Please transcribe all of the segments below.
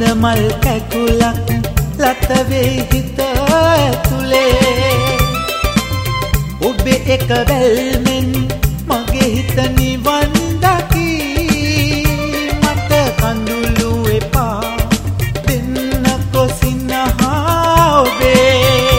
හොඳ මල් කැකුලක් ලත වේ හිත ඇතුලේ ඔබේ එක බැල්මෙන් මගේ හිත නිවන් දකි මට කඳුළු එපා දෙන්න කොසිනහා ඔබේ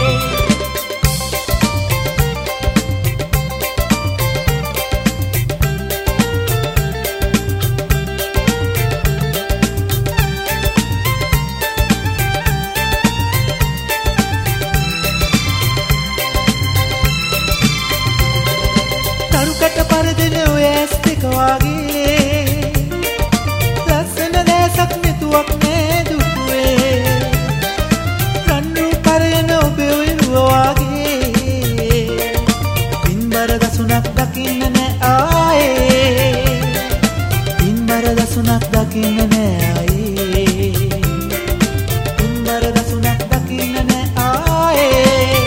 කට පරදෙන ඔය ඇස් දෙක වගේ ලස්සන දැසක් නැතුවක් නෑ දුටුවේ රන්රු කරයන ඔබේ ඔයරුව වගේ පින්බර දසුනක් දකින්න නෑ ආයේ පින්බර දසුනක් දකින්න නෑ ආයේ පින්බර දසුනක් දකින්න නෑ ආයේ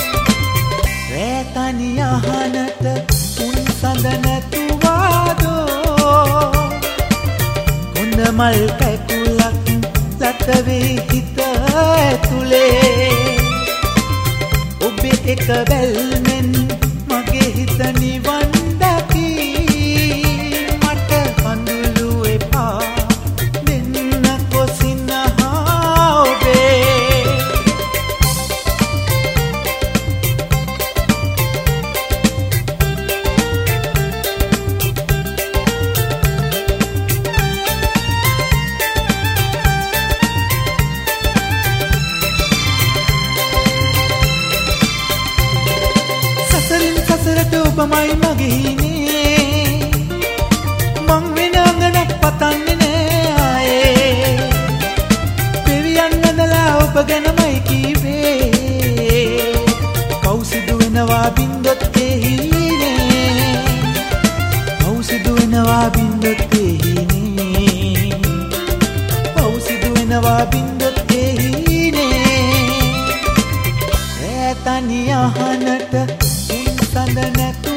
රැතනි අහනට සඳනතුවාදෝ හොඳ මල් කැකුලක් ලත වේ හිත ඇතුලේ ඔබේ එක බැල්මෙන් මගේ හිත නිවන් දකි මට කඳුළු එපා දෙන්න කොසිනහා ඔබේ සසරට ඔබමයි මගේ හිනේ මං වෙන අඟනක් පතන්නේ නෑ ආයේ පෙවියන් නැදලා ඔබ ගැනමයි කීවේ කවුසිදු වෙනවා බින්දොත් එහිනේ කවුසිදු වෙනවා බින්දොත් එහිනේ කවුසිදු වෙනවා බින්දොත් එහිනේ රැතනි අහනට සඳනක